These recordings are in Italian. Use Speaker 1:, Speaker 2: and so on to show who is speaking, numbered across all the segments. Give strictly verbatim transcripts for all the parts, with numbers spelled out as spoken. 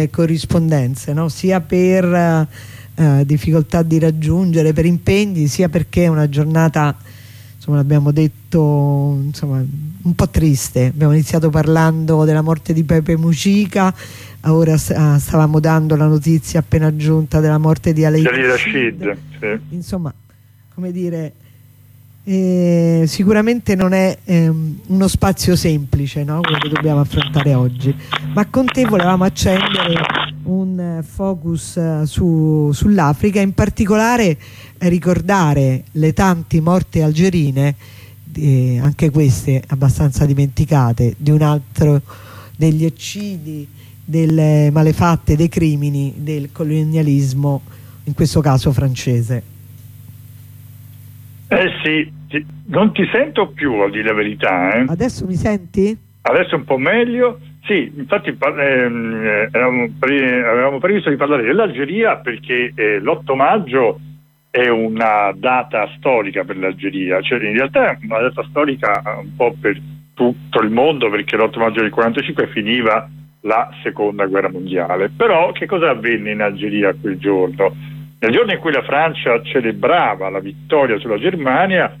Speaker 1: corrispondenze, no? Sia per eh, difficoltà di raggiungere, per impegni, sia perché è una giornata, insomma, l'abbiamo detto, insomma, un po' triste. Abbiamo iniziato parlando della morte di Pepe Mujica, ora stavamo dando la notizia appena giunta della morte di Alia Rashid. Sì. Insomma, come dire, eh, sicuramente non è eh, uno spazio semplice, no? Quello che dobbiamo affrontare oggi, ma con te volevamo accendere un eh, focus eh, su, sull'Africa, in particolare eh, ricordare le tanti morti algerine, eh, anche queste abbastanza dimenticate, di un altro degli eccidi, delle malefatte, dei crimini del colonialismo, in questo caso francese.
Speaker 2: Eh sì, ti, non ti sento più, a dire la verità. Eh.
Speaker 1: Adesso mi senti?
Speaker 2: Adesso un po' meglio. Sì, infatti ehm, avevamo, pre avevamo previsto di parlare dell'Algeria perché eh, l'otto maggio è una data storica per l'Algeria, cioè in realtà è una data storica un po' per tutto il mondo, perché l'otto maggio del quarantacinque finiva la seconda guerra mondiale. Però che cosa avvenne in Algeria quel giorno? Nel giorno in cui la Francia celebrava la vittoria sulla Germania,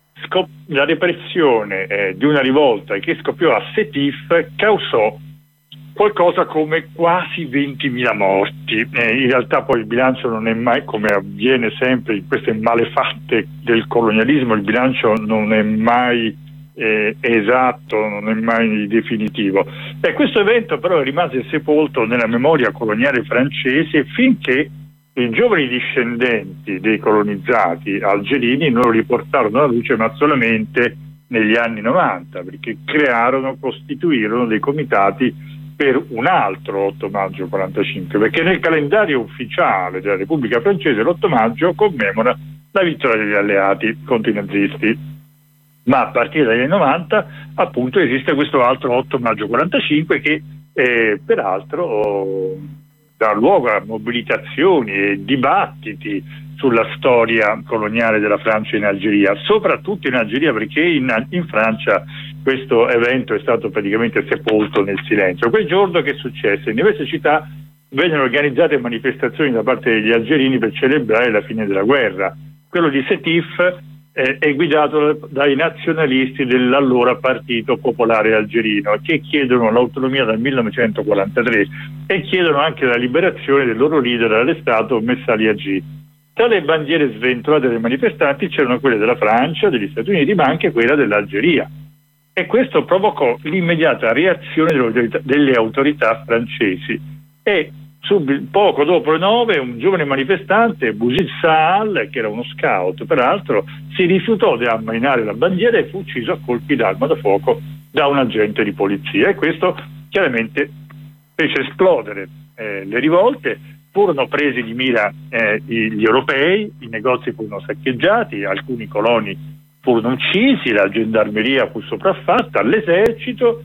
Speaker 2: la repressione eh, di una rivolta che scoppiò a Sétif causò qualcosa come quasi ventimila morti. Eh, in realtà poi il bilancio non è mai, come avviene sempre in queste malefatte del colonialismo, il bilancio non è mai eh, esatto, non è mai definitivo. E questo evento però rimase sepolto nella memoria coloniale francese finché i giovani discendenti dei colonizzati algerini non lo riportarono alla luce, ma solamente negli anni novanta, perché crearono, costituirono dei comitati per un altro otto maggio quarantacinque, perché nel calendario ufficiale della Repubblica Francese l'otto maggio commemora la vittoria degli alleati contro i nazisti, ma a partire dagli anni novanta appunto esiste questo altro otto maggio quarantacinque che eh, peraltro oh, dà luogo a mobilitazioni e dibattiti sulla storia coloniale della Francia in Algeria, soprattutto in Algeria, perché in, in Francia questo evento è stato praticamente sepolto nel silenzio. Quel giorno che successe? In diverse città vennero organizzate manifestazioni da parte degli algerini per celebrare la fine della guerra. Quello di Sétif eh, è guidato dai nazionalisti dell'allora Partito Popolare Algerino, che chiedono l'autonomia dal millenovecentoquarantatré e chiedono anche la liberazione del loro leader arrestato Messali Aggi. Tra le bandiere sventolate dai manifestanti c'erano quelle della Francia, degli Stati Uniti, ma anche quella dell'Algeria. E questo provocò l'immediata reazione delle autorità, delle autorità francesi. E subito, poco dopo le nove, un giovane manifestante, Bouzid Saal, che era uno scout peraltro, si rifiutò di ammainare la bandiera e fu ucciso a colpi d'arma da fuoco da un agente di polizia. E questo chiaramente fece esplodere eh, le rivolte. Furono presi di mira eh, gli europei, i negozi furono saccheggiati, alcuni coloni furono uccisi, la gendarmeria fu sopraffatta, l'esercito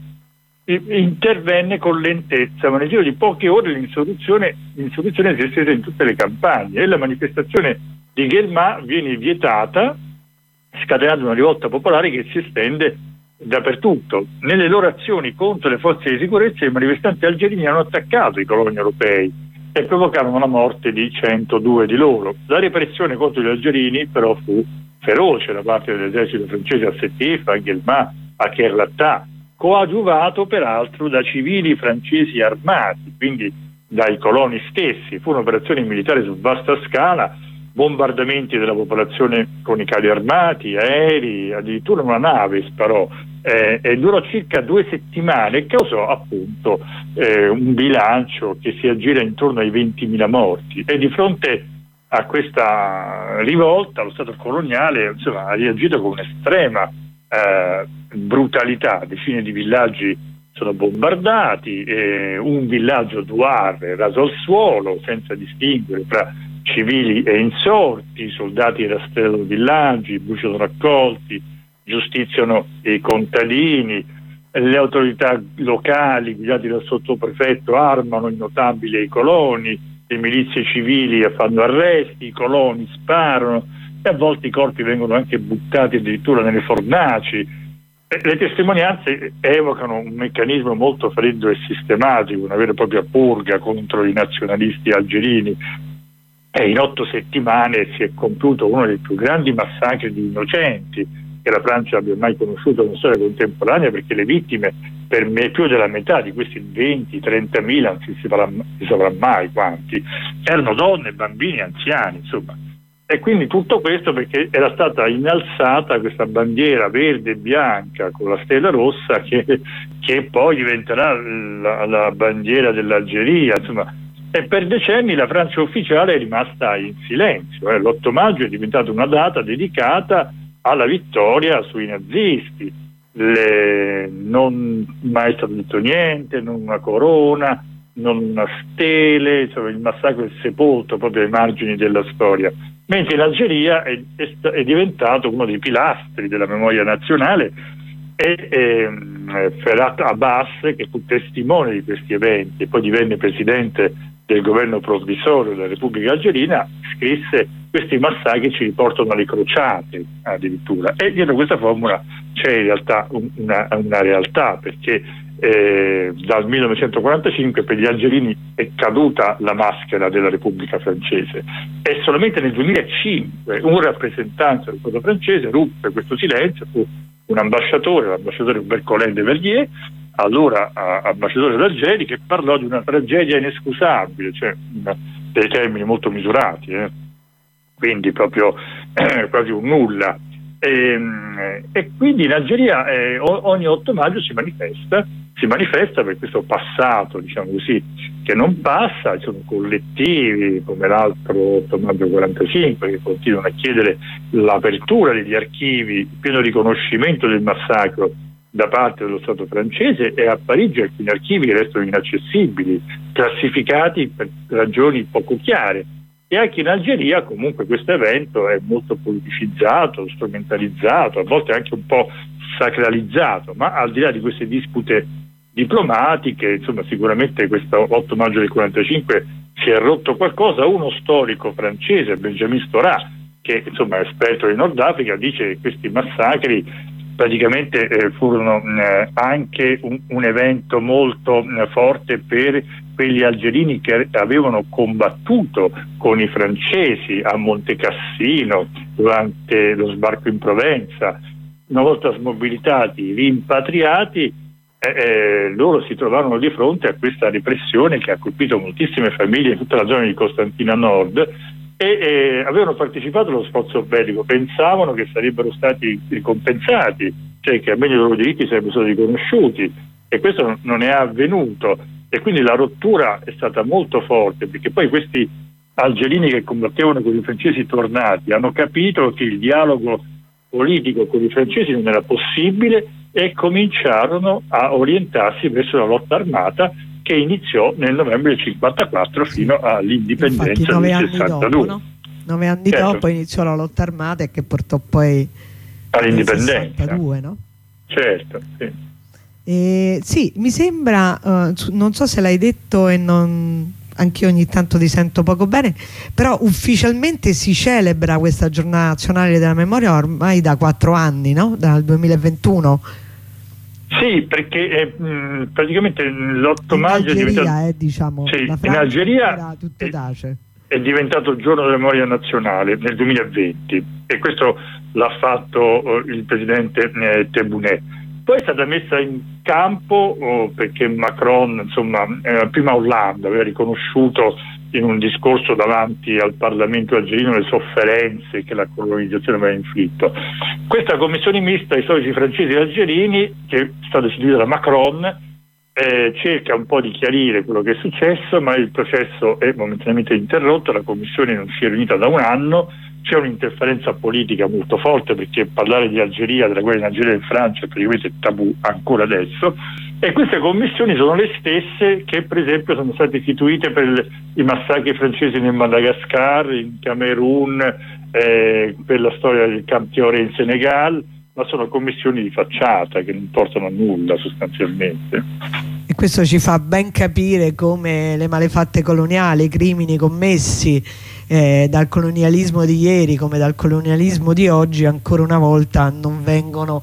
Speaker 2: intervenne con lentezza, ma nel giro di poche ore l'insurrezione, l'insurrezione si estese in tutte le campagne e la manifestazione di Guelma viene vietata, scatenando una rivolta popolare che si estende dappertutto. Nelle loro azioni contro le forze di sicurezza i manifestanti algerini hanno attaccato i coloni europei e provocarono la morte di centodue di loro. La repressione contro gli algerini però fu feroce da parte dell'esercito francese a Sétif, a Guelma, a Kerlatta, coadiuvato peraltro da civili francesi armati, quindi dai coloni stessi. Furono operazioni militari su vasta scala, bombardamenti della popolazione con i carri armati, aerei, addirittura una nave sparò, eh, e durò circa due settimane e causò appunto eh, un bilancio che si aggira intorno ai ventimila morti. E di fronte a questa rivolta lo Stato coloniale insomma, ha reagito con un'estrema eh, brutalità. Decine di villaggi sono bombardati, eh, un villaggio Douar raso al suolo senza distinguere tra civili e insorti, i soldati rastrellano villaggi, bruciano raccolti, giustiziano i contadini, le autorità locali guidate dal sottoprefetto armano i notabili e i coloni, le milizie civili fanno arresti, i coloni sparano e a volte i corpi vengono anche buttati addirittura nelle fornaci. Le testimonianze evocano un meccanismo molto freddo e sistematico, una vera e propria purga contro i nazionalisti algerini, e in otto settimane si è compiuto uno dei più grandi massacri di innocenti che la Francia abbia mai conosciuto nella storia contemporanea, perché le vittime, per me, più della metà di questi venti trentamila, non si saprà, si saprà mai quanti, erano donne, bambini, anziani, insomma. E quindi tutto questo perché era stata innalzata questa bandiera verde e bianca con la stella rossa che, che poi diventerà la, la bandiera dell'Algeria, insomma. E per decenni la Francia ufficiale è rimasta in silenzio. Eh. l'otto maggio è diventata una data dedicata alla vittoria sui nazisti. Le, non mai stato detto niente, non una corona, non una stele, insomma, il massacro è sepolto proprio ai margini della storia. Mentre in Algeria è, è, è diventato uno dei pilastri della memoria nazionale, e, e Ferhat Abbas, che fu testimone di questi eventi e poi divenne presidente del governo provvisorio della Repubblica Algerina, scrisse: questi massacri ci riportano alle crociate, addirittura. E dietro questa formula c'è in realtà una, una realtà, perché eh, dal millenovecentoquarantacinque per gli algerini è caduta la maschera della Repubblica francese, e solamente nel duemilacinque un rappresentante del popolo francese ruppe questo silenzio, fu un ambasciatore, l'ambasciatore Bercolin de Verdier, allora ambasciatore d'Algeri, che parlò di una tragedia inescusabile, cioè una, dei termini molto misurati, eh. quindi proprio eh, quasi un nulla. E, e quindi in Algeria eh, ogni otto maggio si manifesta, si manifesta per questo passato, diciamo così, che non passa. Ci sono collettivi come l'altro otto maggio quarantacinque che continuano a chiedere l'apertura degli archivi, il pieno riconoscimento del massacro da parte dello Stato francese, e a Parigi alcuni archivi restano inaccessibili, classificati per ragioni poco chiare. E anche in Algeria comunque questo evento è molto politicizzato, strumentalizzato, a volte anche un po' sacralizzato, ma al di là di queste dispute diplomatiche, insomma, sicuramente questo otto maggio del quarantacinque si è rotto qualcosa. Uno storico francese, Benjamin Stora, che insomma è esperto di Nord Africa, dice che questi massacri praticamente eh, furono eh, anche un, un evento molto eh, forte per quegli algerini che avevano combattuto con i francesi a Monte Cassino durante lo sbarco in Provenza. Una volta smobilitati, rimpatriati, eh, eh, loro si trovarono di fronte a questa repressione che ha colpito moltissime famiglie in tutta la zona di Costantina Nord, e eh, avevano partecipato allo sforzo bellico, pensavano che sarebbero stati ricompensati, cioè che almeno i loro diritti sarebbero stati riconosciuti, e questo non, non è avvenuto, e quindi la rottura è stata molto forte, perché poi questi algerini che combattevano con i francesi tornati hanno capito che il dialogo politico con i francesi non era possibile, e cominciarono a orientarsi verso la lotta armata, che iniziò nel novembre del cinquantaquattro fino all'indipendenza del sessantadue. Dopo, no?
Speaker 1: Nove anni certo. dopo iniziò la lotta armata, e che portò poi
Speaker 2: all'indipendenza.
Speaker 1: sessantadue, no?
Speaker 2: Certo, sì.
Speaker 1: Eh, sì, mi sembra, uh, non so se l'hai detto, e non, anche io ogni tanto ti sento poco bene, però ufficialmente si celebra questa giornata nazionale della memoria ormai da quattro anni, no? Dal duemilaventuno.
Speaker 2: Sì, perché eh, mh, praticamente l'otto maggio è diventato,
Speaker 1: eh, diciamo,
Speaker 2: sì,
Speaker 1: la
Speaker 2: in Algeria
Speaker 1: tutte tace.
Speaker 2: È diventato il giorno della memoria nazionale nel duemilaventi, e questo l'ha fatto uh, il presidente eh, Tebboune. Poi è stata messa in campo oh, perché Macron, insomma, eh, prima Hollande aveva riconosciuto in un discorso davanti al Parlamento algerino le sofferenze che la colonizzazione aveva inflitto. Questa commissione mista ai storici francesi e algerini, che è stata istituita da Macron, eh, cerca un po' di chiarire quello che è successo, ma il processo è momentaneamente interrotto. La commissione non si è riunita da un anno, c'è un'interferenza politica molto forte, perché parlare di Algeria, della guerra in Algeria e in Francia, è praticamente tabù ancora adesso. E queste commissioni sono le stesse che per esempio sono state istituite per il, i massacri francesi nel Madagascar, in Camerun, eh, per la storia del Camp Thioré in Senegal, ma sono commissioni di facciata che non portano a nulla sostanzialmente.
Speaker 1: E questo ci fa ben capire come le malefatte coloniali, i crimini commessi eh, dal colonialismo di ieri come dal colonialismo di oggi, ancora una volta non vengono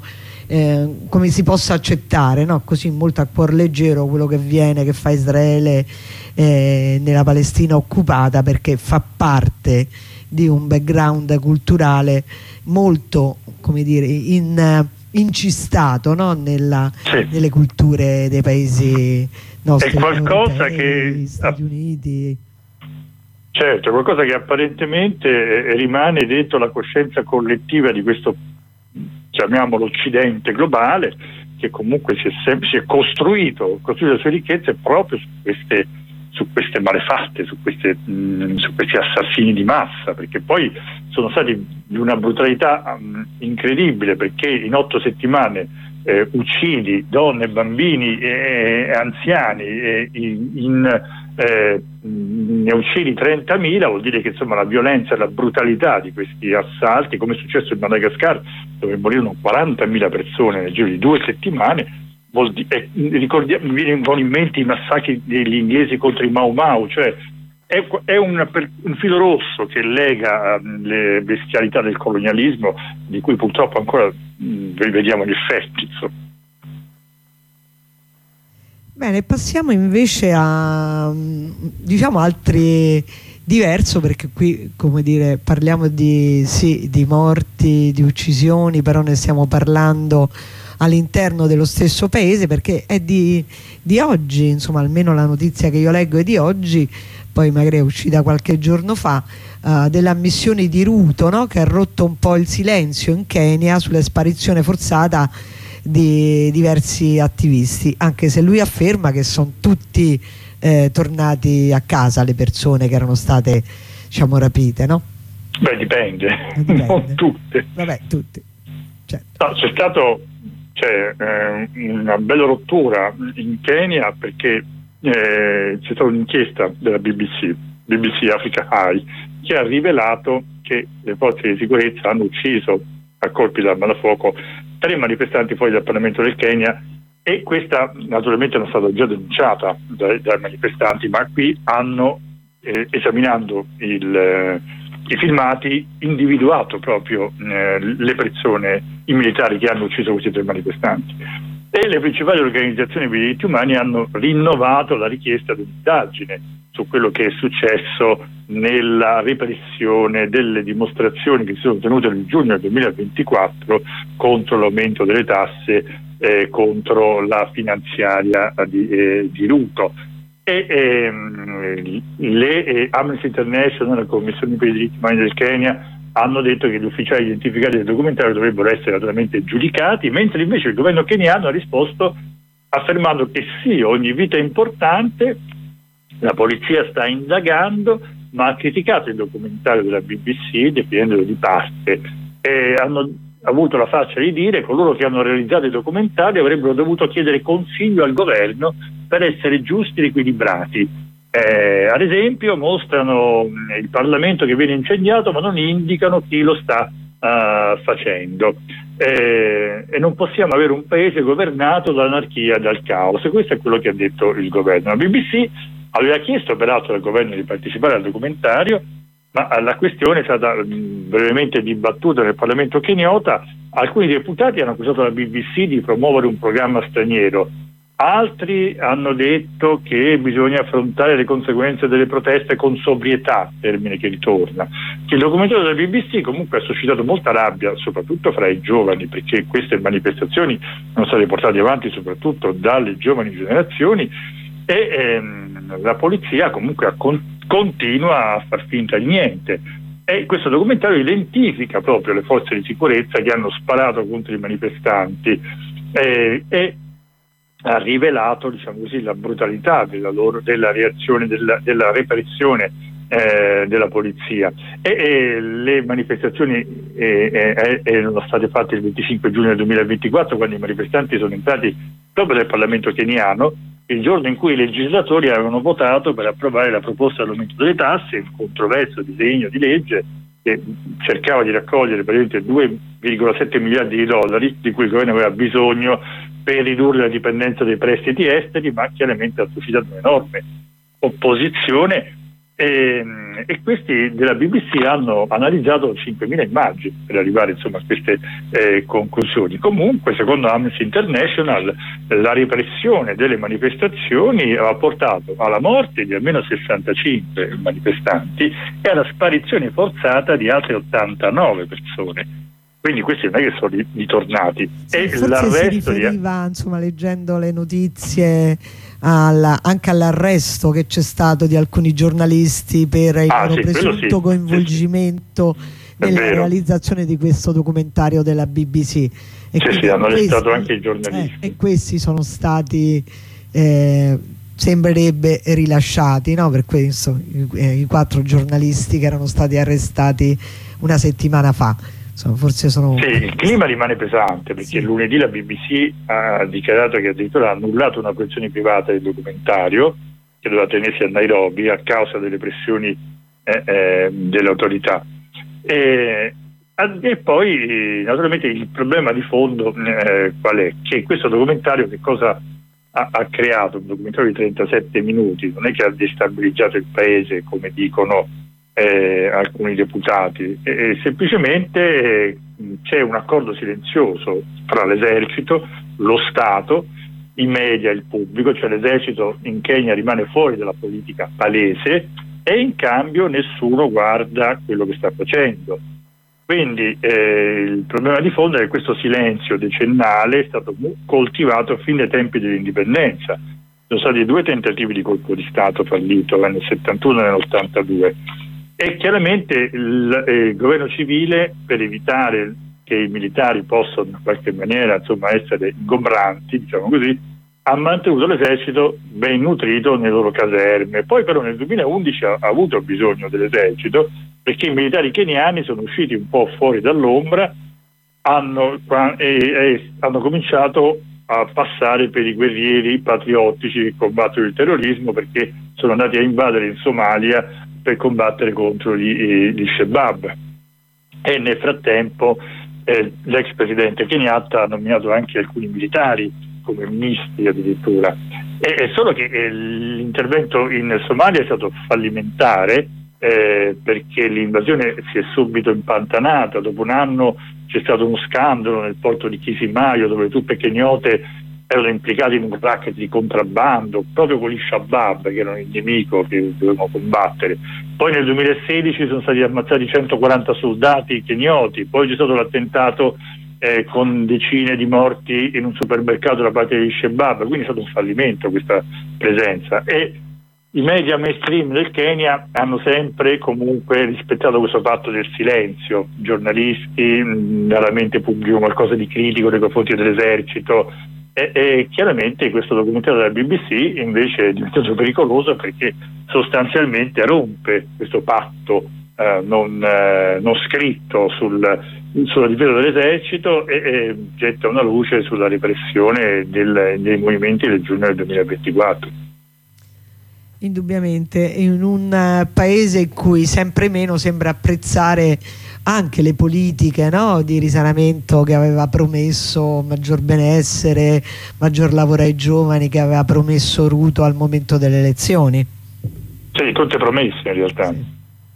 Speaker 1: eh, come si possa accettare, no? Così molto a cuor leggero quello che avviene, che fa Israele eh, nella Palestina occupata, perché fa parte di un background culturale molto, come dire, in, incistato, no? Nella,
Speaker 2: sì.
Speaker 1: nelle culture dei paesi nostri,
Speaker 2: è qualcosa
Speaker 1: europei,
Speaker 2: che
Speaker 1: Stati Uniti.
Speaker 2: Certo, qualcosa che apparentemente eh, rimane dentro la coscienza collettiva di questo, chiamiamolo, occidente globale, che comunque si è, sempre, si è costruito, costruito le sue ricchezze proprio su queste, su queste malefatte, su, queste, mh, su questi assassini di massa, perché poi sono stati di una brutalità mh, incredibile, perché in otto settimane eh, uccidi donne, bambini e anziani e in, in eh, ne uccidi trentamila, vuol dire che insomma la violenza e la brutalità di questi assalti, come è successo in Madagascar, dove morirono quarantamila persone nel giro di due settimane, vuol di- eh, ricordiamo, mi vengono in mente i massacri degli inglesi contro i Mau Mau, cioè è, è un, per, un filo rosso che lega um, le bestialità del colonialismo, di cui purtroppo ancora mh, vediamo gli effetti, insomma.
Speaker 1: Bene, passiamo invece a, diciamo, altri diverso, perché qui, come dire, parliamo di, sì, di morti, di uccisioni, però ne stiamo parlando all'interno dello stesso paese, perché è di, di oggi, insomma, almeno la notizia che io leggo è di oggi, poi magari è uscita qualche giorno fa, uh, della missione di Ruto, no? Che ha rotto un po' il silenzio in Kenya sulla sparizione forzata di diversi attivisti, anche se lui afferma che sono tutti eh, tornati a casa, le persone che erano state, diciamo, rapite, no?
Speaker 2: Beh, dipende,
Speaker 1: dipende.
Speaker 2: Non tutte.
Speaker 1: Vabbè, tutti. Certo.
Speaker 2: No, c'è stato c'è, eh, una bella rottura in Kenya, perché eh, c'è stata un'inchiesta della B B C, B B C Africa Eye, che ha rivelato che le forze di sicurezza hanno ucciso a colpi d'arma da fuoco tre manifestanti fuori dal Parlamento del Kenya, e questa naturalmente non è stata già denunciata dai, dai manifestanti, ma qui hanno, eh, esaminando il, eh, i filmati, individuato proprio eh, le persone, i militari che hanno ucciso questi tre manifestanti, e le principali organizzazioni per i diritti umani hanno rinnovato la richiesta di un'indagine su quello che è successo nella repressione delle dimostrazioni che si sono tenute nel giugno duemilaventiquattro contro l'aumento delle tasse, eh, contro la finanziaria di, eh, di Ruto. E ehm, le eh, Amnesty International, la Commissione per i diritti umani del Kenya, hanno detto che gli ufficiali identificati del documentario dovrebbero essere naturalmente giudicati, mentre invece il governo keniano ha risposto affermando che sì, ogni vita è importante, la polizia sta indagando, ma ha criticato il documentario della B B C definendolo di parte, e hanno avuto la faccia di dire che coloro che hanno realizzato i documentari avrebbero dovuto chiedere consiglio al governo per essere giusti ed equilibrati. Eh, ad esempio mostrano il Parlamento che viene incendiato, ma non indicano chi lo sta uh, facendo, eh, e non possiamo avere un paese governato dall'anarchia e dal caos. E questo è quello che ha detto il governo. La B B C aveva chiesto peraltro al governo di partecipare al documentario, ma la questione è stata mh, brevemente dibattuta nel Parlamento keniota. Alcuni deputati hanno accusato la B B C di promuovere un programma straniero, altri hanno detto che bisogna affrontare le conseguenze delle proteste con sobrietà, termine che ritorna. Il documentario della B B C comunque ha suscitato molta rabbia, soprattutto fra i giovani, perché queste manifestazioni sono state portate avanti soprattutto dalle giovani generazioni, e ehm, la polizia comunque con- continua a far finta di niente. E questo documentario identifica proprio le forze di sicurezza che hanno sparato contro i manifestanti, eh, e ha rivelato, diciamo così, la brutalità della loro, della reazione, della, della repressione eh, della polizia. E, e le manifestazioni eh, eh, erano state fatte il venticinque giugno duemilaventiquattro, quando i manifestanti sono entrati proprio nel Parlamento keniano, il giorno in cui i legislatori avevano votato per approvare la proposta dell'aumento delle tasse, il controverso disegno di legge che cercava di raccogliere praticamente due virgola sette miliardi di dollari, di cui il governo aveva bisogno per ridurre la dipendenza dai prestiti esteri, ma chiaramente ha suscitato un'enorme opposizione, E, e questi della B B C hanno analizzato cinquemila immagini per arrivare insomma a queste eh, conclusioni. Comunque, secondo Amnesty International, la repressione delle manifestazioni ha portato alla morte di almeno sessantacinque manifestanti e alla sparizione forzata di altre ottantanove persone. Quindi questi non è che sono ritornati.
Speaker 1: Sì,
Speaker 2: e
Speaker 1: forse si riferiva, di... insomma, leggendo le notizie, alla, anche all'arresto che c'è stato di alcuni giornalisti per il
Speaker 2: ah,
Speaker 1: loro
Speaker 2: sì,
Speaker 1: presunto
Speaker 2: sì,
Speaker 1: coinvolgimento
Speaker 2: sì,
Speaker 1: nella realizzazione di questo documentario della B B C. E
Speaker 2: sì, sì, hanno arrestato anche i giornalisti.
Speaker 1: Eh, e questi sono stati, eh, sembrerebbe, rilasciati, no? Per questo i, eh, i quattro giornalisti che erano stati arrestati una settimana fa. Insomma, forse sono...
Speaker 2: Sì, il clima rimane pesante perché sì. Lunedì la B B C ha dichiarato che addirittura ha annullato una produzione privata del documentario che doveva tenersi a Nairobi a causa delle pressioni eh, eh, delle autorità. E, e poi naturalmente il problema di fondo eh, qual è? Che questo documentario che cosa ha, ha creato? Un documentario di trentasette minuti, non è che ha destabilizzato il paese come dicono Eh, alcuni deputati, e, e semplicemente eh, c'è un accordo silenzioso tra l'esercito, lo Stato, i media e il pubblico, cioè l'esercito in Kenya rimane fuori dalla politica palese e in cambio nessuno guarda quello che sta facendo. Quindi eh, il problema di fondo è che questo silenzio decennale è stato coltivato fin dai tempi dell'indipendenza. Sono stati due tentativi di colpo di Stato fallito nel settantuno e nell'ottantadue. E chiaramente il, eh, il governo civile, per evitare che i militari possano in qualche maniera insomma essere ingombranti, diciamo così, ha mantenuto l'esercito ben nutrito nelle loro caserme. Poi però nel duemilaundici ha, ha avuto bisogno dell'esercito perché i militari keniani sono usciti un po' fuori dall'ombra, hanno, e, e hanno cominciato a passare per i guerrieri patriottici che combattono il terrorismo, perché sono andati a invadere in Somalia per combattere contro gli, gli Shabab. E nel frattempo eh, l'ex presidente Kenyatta ha nominato anche alcuni militari come ministri addirittura. E, è solo che eh, l'intervento in Somalia è stato fallimentare eh, perché l'invasione si è subito impantanata. Dopo un anno c'è stato uno scandalo nel porto di Kisimayo dove le truppe keniote erano implicati in un racket di contrabbando proprio con gli Shabab, che erano il nemico che dovevano combattere. Poi nel duemilasedici sono stati ammazzati centoquaranta soldati kenioti, poi c'è stato l'attentato eh, con decine di morti in un supermercato da parte degli Shabab, quindi è stato un fallimento questa presenza. E i media mainstream del Kenya hanno sempre comunque rispettato questo patto del silenzio. I giornalisti mh, raramente pubblicano qualcosa di critico nei confronti dell'esercito. E, e chiaramente questo documentario della B B C invece è diventato pericoloso perché sostanzialmente rompe questo patto eh, non, eh, non scritto sul, sulla difesa dell'esercito e, e getta una luce sulla repressione del, dei movimenti del giugno del duemilaventiquattro.
Speaker 1: Indubbiamente, in un paese in cui sempre meno sembra apprezzare anche le politiche, no, di risanamento che aveva promesso maggior benessere, maggior lavoro ai giovani, che aveva promesso Ruto al momento delle elezioni.
Speaker 2: Sì, tutte promesse in realtà.
Speaker 1: Sì,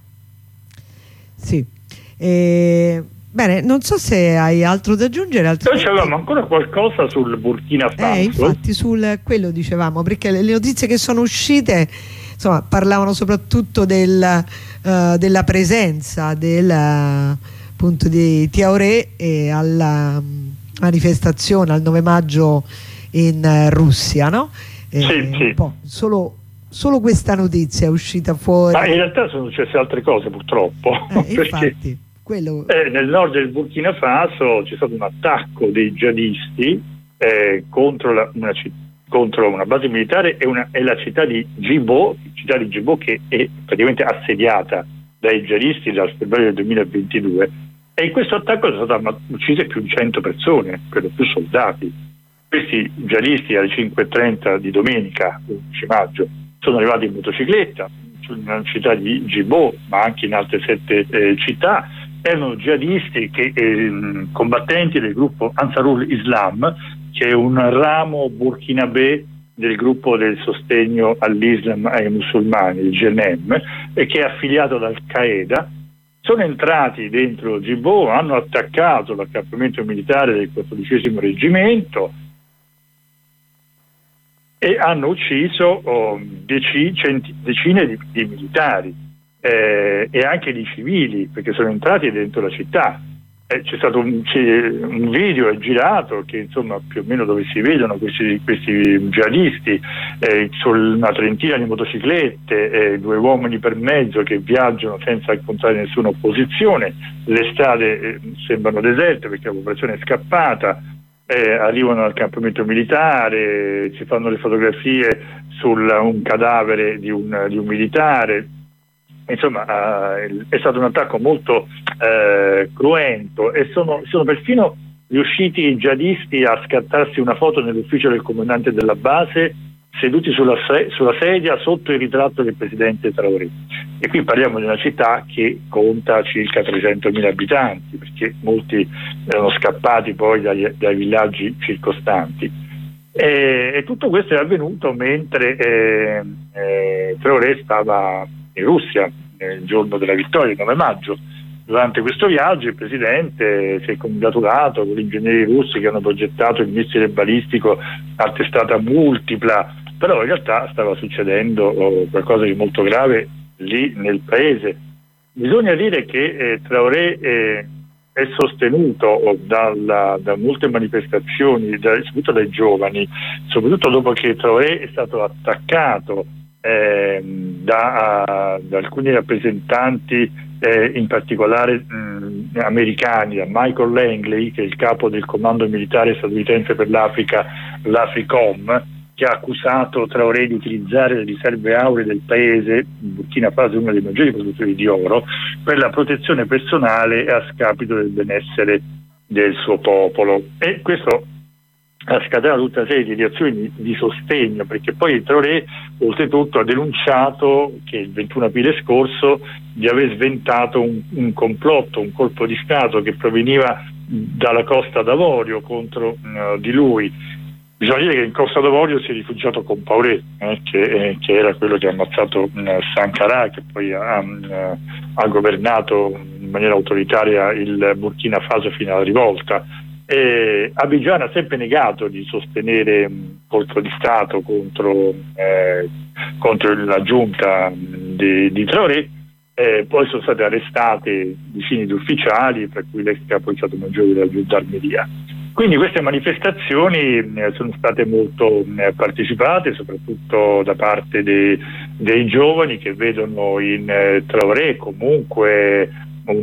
Speaker 1: sì. E, bene, non so se hai altro da aggiungere.
Speaker 2: Noi avevamo ancora qualcosa sul Burkina Faso.
Speaker 1: Eh, infatti, sul quello dicevamo, perché le, le notizie che sono uscite insomma parlavano soprattutto del, uh, della presenza del uh, appunto di Traoré e alla um, manifestazione al nove maggio in uh, Russia, no? E,
Speaker 2: sì, sì.
Speaker 1: Solo, solo questa notizia è uscita fuori.
Speaker 2: Ma in realtà sono successe altre cose purtroppo,
Speaker 1: eh,
Speaker 2: perché
Speaker 1: infatti, quello...
Speaker 2: eh, nel nord del Burkina Faso c'è stato un attacco dei jihadisti eh, contro la, una città contro una base militare e, una, e la città di Djibo, città di Djibo che è praticamente assediata dai jihadisti dal febbraio del duemilaventidue, e in questo attacco sono state uccise più di cento persone, per lo più soldati. Questi jihadisti alle cinque e trenta di domenica, undici maggio, sono arrivati in motocicletta nella città di Djibo, ma anche in altre sette eh, città. Erano jihadisti che, eh, combattenti del gruppo Ansarul Islam, che è un ramo burkinabè del gruppo del sostegno all'Islam e ai musulmani, il J N M, e che è affiliato ad Al-Qaeda. Sono entrati dentro Gibò, hanno attaccato l'accampamento militare del quattordicesimo reggimento e hanno ucciso oh, deci, centi, decine di, di militari eh, e anche di civili, perché sono entrati dentro la città. Eh, c'è stato un, un video è girato che insomma più o meno dove si vedono questi, questi jihadisti eh, su una trentina di motociclette, eh, due uomini per mezzo che viaggiano senza incontrare nessuna opposizione. Le strade eh, sembrano deserte perché la popolazione è scappata. Eh, arrivano al campamento militare, si fanno le fotografie su un cadavere di un, di un militare. Insomma, eh, è stato un attacco molto eh, cruento e sono, sono perfino riusciti i jihadisti a scattarsi una foto nell'ufficio del comandante della base, seduti sulla, se- sulla sedia sotto il ritratto del presidente Traoré. E qui parliamo di una città che conta circa trecentomila abitanti, perché molti erano scappati poi dai, dai villaggi circostanti. E, e tutto questo è avvenuto mentre eh, eh, Traoré stava in Russia nel giorno della vittoria, il nove maggio. Durante questo viaggio il presidente si è congratulato con gli ingegneri russi che hanno progettato il missile balistico a testata multipla, però in realtà stava succedendo oh, qualcosa di molto grave lì nel paese. Bisogna dire che eh, Traoré eh, è sostenuto oh, dalla, da molte manifestazioni, da, soprattutto dai giovani, soprattutto dopo che Traoré è stato attaccato eh, da, da alcuni rappresentanti, eh, in particolare mh, americani, da Michael Langley, che è il capo del comando militare statunitense per l'Africa, l'Africom, che ha accusato Traoré di utilizzare le riserve auree del paese, Burkina Faso è uno dei maggiori produttori di oro, per la protezione personale a scapito del benessere del suo popolo. E questo ha scatenato tutta una serie di reazioni di, di sostegno, perché poi Traoré oltretutto ha denunciato che il ventuno aprile scorso di aver sventato un, un complotto, un colpo di Stato che proveniva dalla Costa d'Avorio contro uh, di lui. Bisogna dire che in Costa d'Avorio si è rifugiato Compaoré, eh, che, eh, che era quello che ha ammazzato uh, Sankara, che poi ha, uh, ha governato in maniera autoritaria il Burkina Faso fino alla rivolta. Eh, Abidjan ha sempre negato di sostenere un colpo di Stato contro, eh, contro la giunta di, di Traoré. Eh, poi sono state arrestate decine di ufficiali, tra cui l'ex capo di Stato Maggiore della Gendarmeria. Quindi queste manifestazioni eh, sono state molto eh, partecipate, soprattutto da parte dei, dei giovani che vedono in eh, Traoré comunque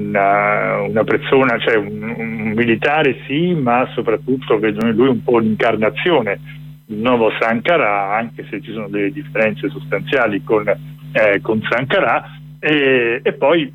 Speaker 2: una, una persona, cioè un, un militare sì, ma soprattutto vedono in lui un po' l'incarnazione del nuovo Sankara, anche se ci sono delle differenze sostanziali con, eh, con Sankara. E, e poi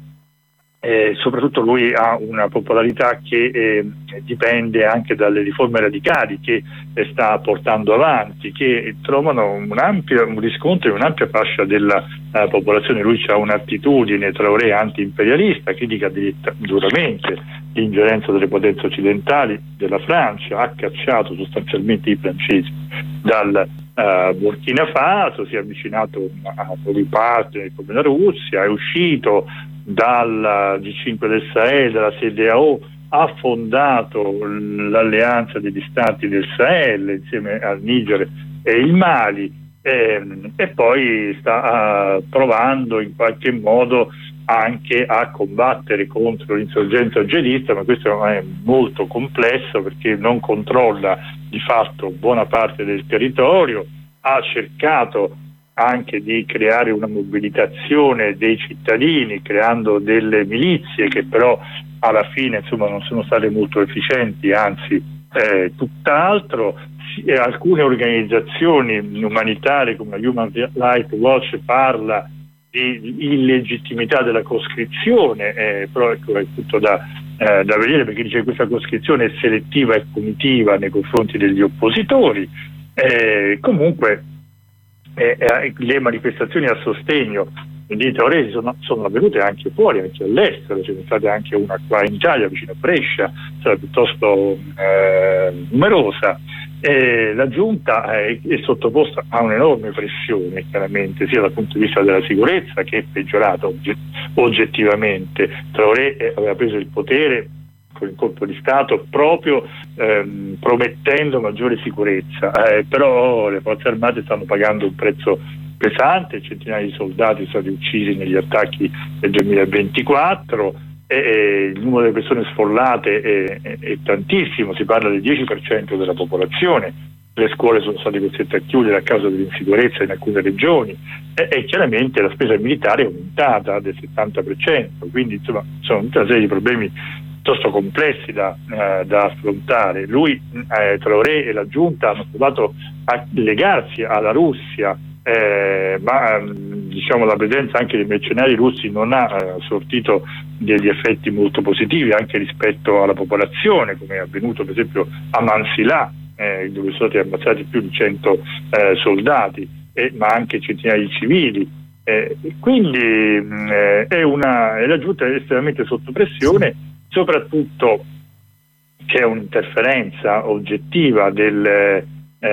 Speaker 2: eh, soprattutto lui ha una popolarità che eh, dipende anche dalle riforme radicali che eh, sta portando avanti, che trovano un ampio un riscontro in un'ampia fascia della uh, popolazione. Lui ha un'attitudine, Traoré, anti-imperialista, critica diretta, duramente l'ingerenza delle potenze occidentali, della Francia, ha cacciato sostanzialmente i francesi dal Uh, Burkina Faso, si è avvicinato a nuovi partner come la Russia, è uscito dal G cinque del Sahel, dalla C D A O, ha fondato l'alleanza degli stati del Sahel insieme al Niger e il Mali, e, e poi sta uh, provando in qualche modo anche a combattere contro l'insorgenza jihadista, ma questo è molto complesso perché non controlla di fatto buona parte del territorio. Ha cercato anche di creare una mobilitazione dei cittadini creando delle milizie che però alla fine insomma non sono state molto efficienti, anzi eh, tutt'altro. Eh, alcune organizzazioni umanitarie come la Human Rights Watch parla di illegittimità della coscrizione, eh, però ecco, è tutto da, eh, da vedere, perché dice che questa coscrizione è selettiva e punitiva nei confronti degli oppositori. Eh, comunque eh, eh, le manifestazioni a sostegno di Traoré sono, sono avvenute anche fuori, anche all'estero. C'è stata anche una qua in Italia vicino a Brescia, stata piuttosto eh, numerosa. Eh, la giunta è, è sottoposta a un'enorme pressione, chiaramente, sia dal punto di vista della sicurezza, che è peggiorata ogge- oggettivamente. Traoré eh, aveva preso il potere con il colpo di Stato proprio ehm, promettendo maggiore sicurezza, eh, però le forze armate stanno pagando un prezzo pesante, centinaia di soldati sono stati uccisi negli attacchi del duemilaventiquattro e, e il numero delle persone sfollate è, è, è tantissimo, si parla del dieci per cento della popolazione, le scuole sono state costrette a chiudere a causa dell'insicurezza in alcune regioni e, e chiaramente la spesa militare è aumentata del settanta per cento, quindi insomma sono tutta una serie di problemi piuttosto complessi da, eh, da affrontare. Lui, eh, Traoré e la giunta hanno provato a legarsi alla Russia, eh, ma diciamo la presenza anche dei mercenari russi non ha eh, sortito degli effetti molto positivi anche rispetto alla popolazione, come è avvenuto per esempio a Mansilà, eh, dove sono stati ammazzati più di cento eh, soldati, eh, ma anche centinaia di civili. Eh, quindi eh, è una, è la giunta è estremamente sotto pressione, soprattutto c'è un'interferenza oggettiva del,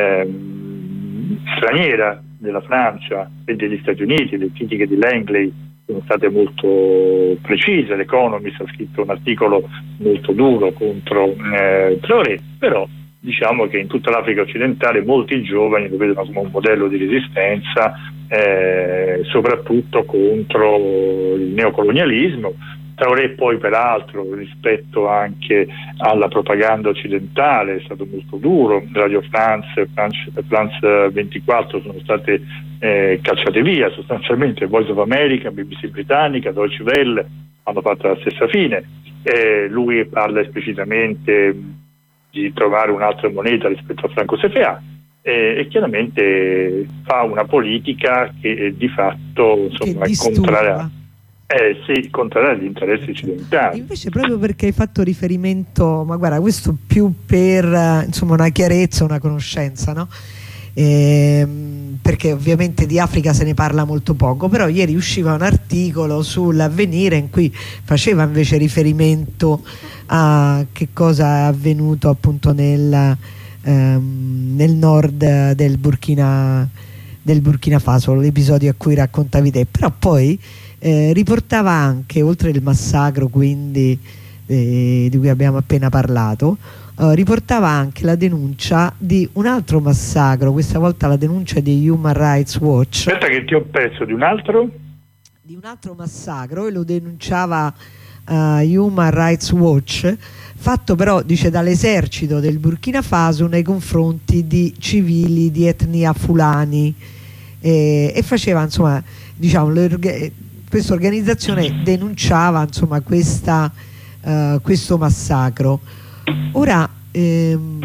Speaker 2: ehm, straniera della Francia e degli Stati Uniti. Le critiche di Langley sono state molto precise, l'Economist ha scritto un articolo molto duro contro eh, Traoré, però diciamo che in tutta l'Africa occidentale molti giovani lo vedono come un modello di resistenza, eh, soprattutto contro il neocolonialismo. Traoré poi peraltro rispetto anche alla propaganda occidentale è stato molto duro, Radio France, France, France ventiquattro sono state eh, cacciate via sostanzialmente, Voice of America, B B C britannica, Deutsche Welle hanno fatto la stessa fine. Eh, lui parla esplicitamente di trovare un'altra moneta rispetto a Franco C F A eh, e chiaramente fa una politica che eh, di fatto insomma, è contraria. Eh sì, contrario agli interessi occidentali.
Speaker 1: Invece proprio perché hai fatto riferimento, ma guarda, questo più per insomma una chiarezza, una conoscenza, no? Eh, perché ovviamente di Africa se ne parla molto poco, però ieri usciva un articolo sull'Avvenire in cui faceva invece riferimento a che cosa è avvenuto appunto nel, ehm, nel nord del Burkina, del Burkina Faso, l'episodio a cui raccontavi te, però poi Eh, riportava anche, oltre il massacro quindi eh, di cui abbiamo appena parlato, eh, riportava anche la denuncia di un altro massacro, questa volta la denuncia di Human Rights Watch.
Speaker 2: Aspetta che ti ho perso, di un altro?
Speaker 1: Di un altro massacro, e lo denunciava eh, Human Rights Watch, fatto però, dice, dall'esercito del Burkina Faso nei confronti di civili di etnia fulani, eh, e faceva insomma, diciamo, questa organizzazione denunciava insomma questa, uh, questo massacro. Ora ehm,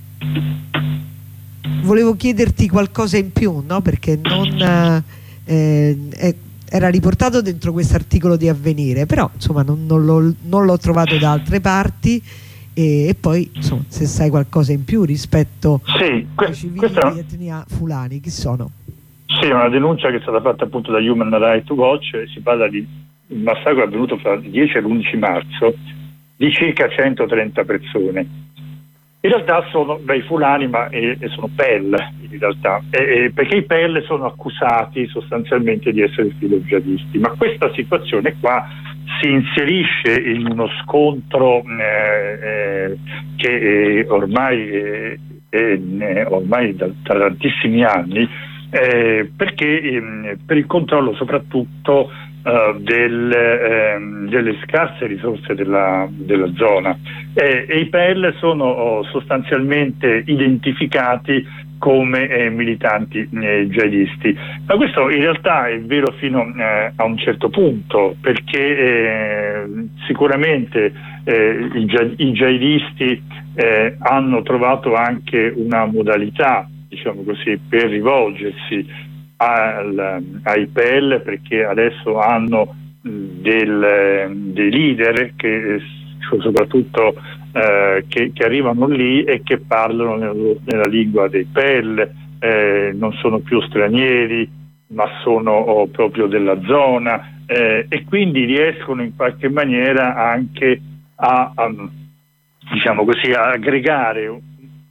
Speaker 1: volevo chiederti qualcosa in più, no? Perché non eh, eh, era riportato dentro questo articolo di Avvenire, però insomma non, non l'ho trovato da altre parti, e, e poi insomma, se sai qualcosa in più rispetto
Speaker 2: sì,
Speaker 1: ai civili
Speaker 2: questa...
Speaker 1: di etnia fulani, chi sono?
Speaker 2: Sì, è una denuncia che è stata fatta appunto da Human Rights Watch. Si parla di un massacro avvenuto fra il dieci e l'undici marzo di circa centotrenta persone. In realtà sono dei fulani, ma eh, sono P E L in realtà, eh, perché i P E L sono accusati sostanzialmente di essere filojihadisti, ma questa situazione qua si inserisce in uno scontro eh, eh, che eh, ormai, eh, eh, ormai da, da tantissimi anni, Eh, perché ehm, per il controllo soprattutto eh, del, ehm, delle scarse risorse della, della zona, eh, e i P E L sono oh, sostanzialmente identificati come eh, militanti eh, jihadisti, ma questo in realtà è vero fino eh, a un certo punto, perché eh, sicuramente eh, i, i jihadisti eh, hanno trovato anche una modalità, diciamo così, per rivolgersi al, ai P E L, perché adesso hanno del, dei leader che soprattutto eh, che, che arrivano lì e che parlano nel, nella lingua dei P E L, eh, non sono più stranieri ma sono oh, proprio della zona, eh, e quindi riescono in qualche maniera anche a, a diciamo così, a aggregare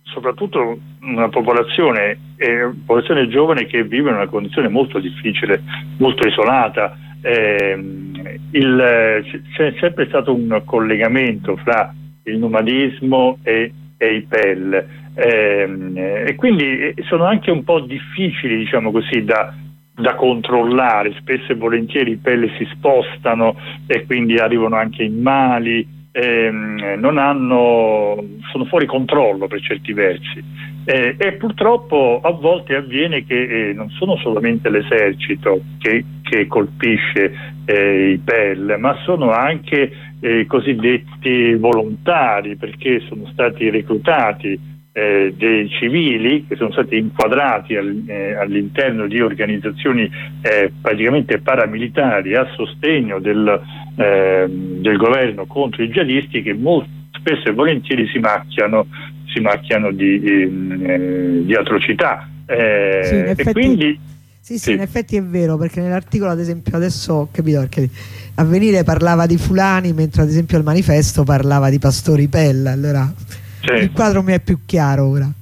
Speaker 2: soprattutto una popolazione, eh, popolazione giovane che vive in una condizione molto difficile, molto isolata. Eh, il, c'è sempre stato un collegamento fra il nomadismo e, e i P E L, eh, e quindi sono anche un po' difficili, diciamo così, da, da controllare. Spesso e volentieri i P E L si spostano e quindi arrivano anche in Mali. Eh, non hanno, sono fuori controllo per certi versi, eh, e purtroppo a volte avviene che eh, non sono solamente l'esercito che, che colpisce eh, i P E L, ma sono anche i eh, cosiddetti volontari, perché sono stati reclutati eh, dei civili che sono stati inquadrati al, eh, all'interno di organizzazioni eh, praticamente paramilitari a sostegno del, eh, del governo contro i jihadisti, che molto spesso e volentieri si macchiano, si macchiano di, eh, di atrocità. Eh,
Speaker 1: sì, effetti,
Speaker 2: e quindi
Speaker 1: sì, sì, sì, in effetti è vero, perché nell'articolo, ad esempio, adesso ho capito perché Avvenire parlava di fulani, mentre ad esempio il Manifesto parlava di pastori P E L, allora sì, il quadro mi è più chiaro ora.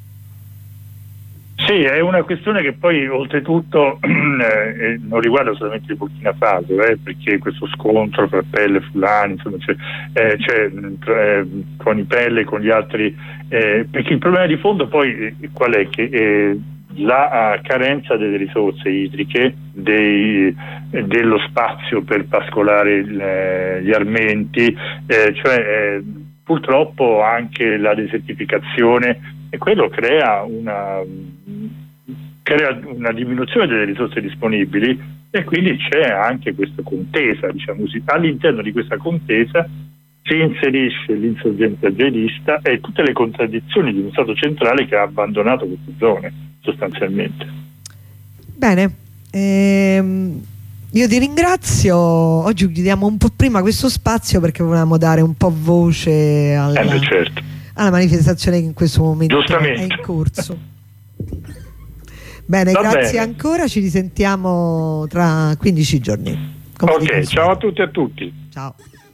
Speaker 2: Sì, è una questione che poi oltretutto eh, non riguarda solamente il Burkina Faso, eh, perché questo scontro tra P E L e fulani, insomma, c'è, eh, c'è eh, con i P E L e con gli altri, eh, perché il problema di fondo poi eh, qual è? Che eh, la uh, carenza delle risorse idriche, dei, eh, dello spazio per pascolare eh, gli armenti, eh, cioè eh, purtroppo anche la desertificazione, e quello crea una, crea una diminuzione delle risorse disponibili, e quindi c'è anche questa contesa, diciamo così. All'interno di questa contesa si inserisce l'insorgenza jihadista e tutte le contraddizioni di uno Stato centrale che ha abbandonato queste zone sostanzialmente.
Speaker 1: Bene, ehm, io ti ringrazio. Oggi chiudiamo un po' prima questo spazio perché volevamo dare un po' voce alla,
Speaker 2: eh, certo.
Speaker 1: alla manifestazione che in questo momento è in corso. Bene, Va grazie bene. ancora, ci risentiamo tra quindici giorni.
Speaker 2: Ok, ciao a tutti e a tutti.
Speaker 1: Ciao.